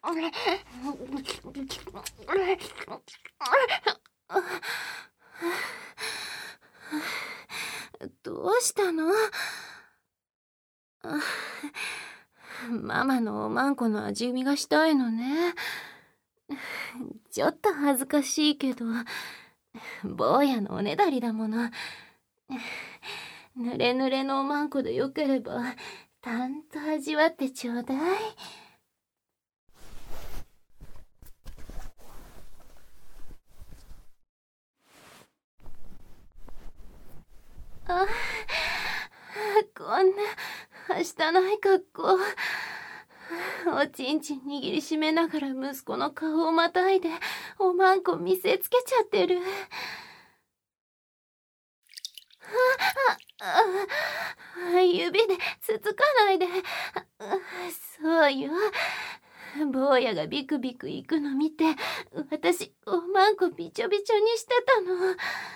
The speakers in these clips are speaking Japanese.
どうしたの？ママのおまんこの味見がしたいのね。ちょっと恥ずかしいけど、坊やのおねだりだもの。ぬれぬれのおまんこでよければ、たんと味わってちょうだい。あ、こんなはしたない格好。おちんちん握りしめながら息子の顔をまたいでおまんこ見せつけちゃってる。指でつつかないで。そうよ。坊やがビクビクいくの見て、私おまんこびちょびちょにしてたの。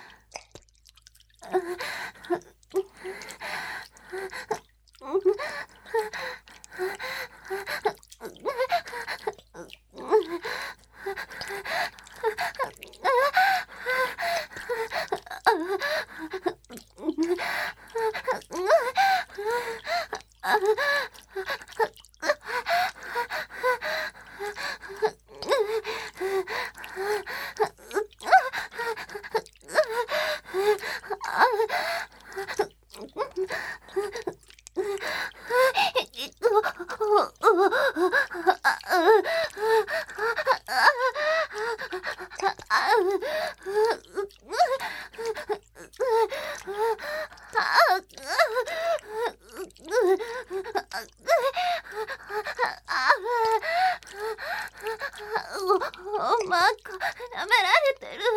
おまんこ舐められてる。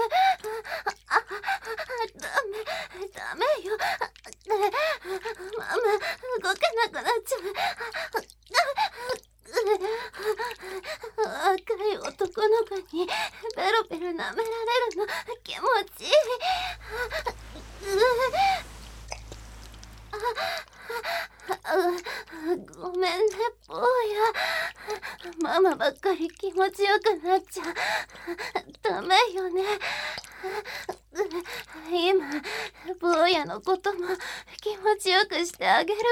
ダメよ。ママ動けなくなっちゃう。若い男の子にベロベロ舐められるの気持ちいい。ごめんね坊や。ママばっかり気持ちよくなっちゃダメよね。今坊やのことも気持ちよくしてあげるから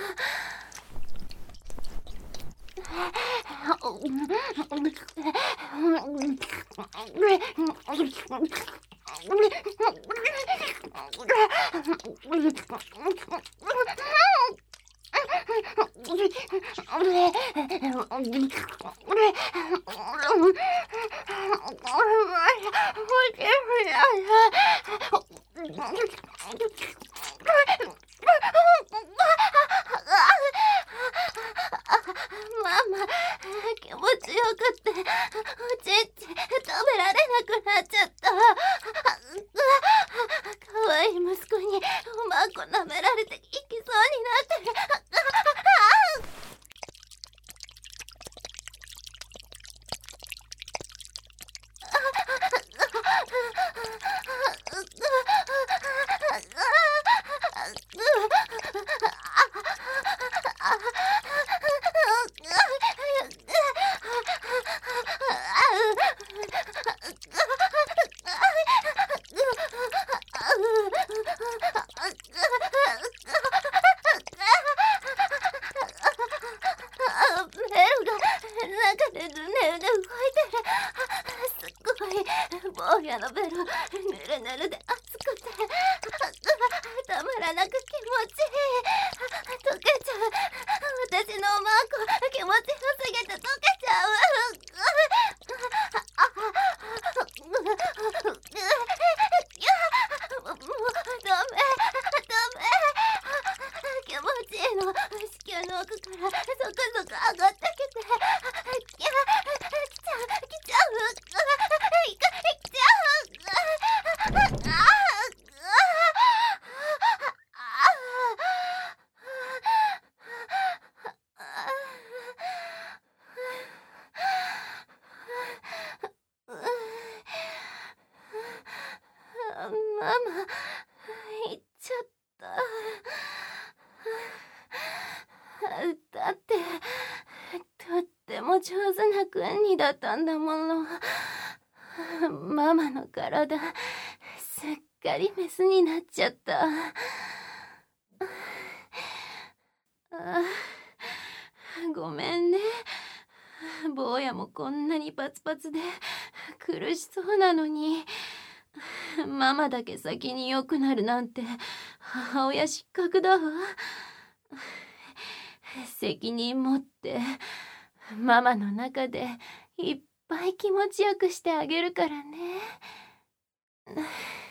ママ気持ちよくっておちんちん食べられなくなっちゃった。かわいい息子におまんこ舐められていきそうになってる。坊やのベロぬるぬるで熱くてたまらなく気持ちいい。溶けちゃう。私のおまんこ気持ちよすぎて溶けちゃう。もうダメ気持ちいいの。子宮の奥からそこそこ上がってきて来ちゃう。ママ行っちゃった。だってとってても上手な君にだったんだもの。ママの体、すっかりメスになっちゃった。ごめんね。坊やもこんなにパツパツで苦しそうなのに、ママだけ先に良くなるなんて母親失格だわ。責任持ってママの中でいっぱい気持ちよくしてあげるからね。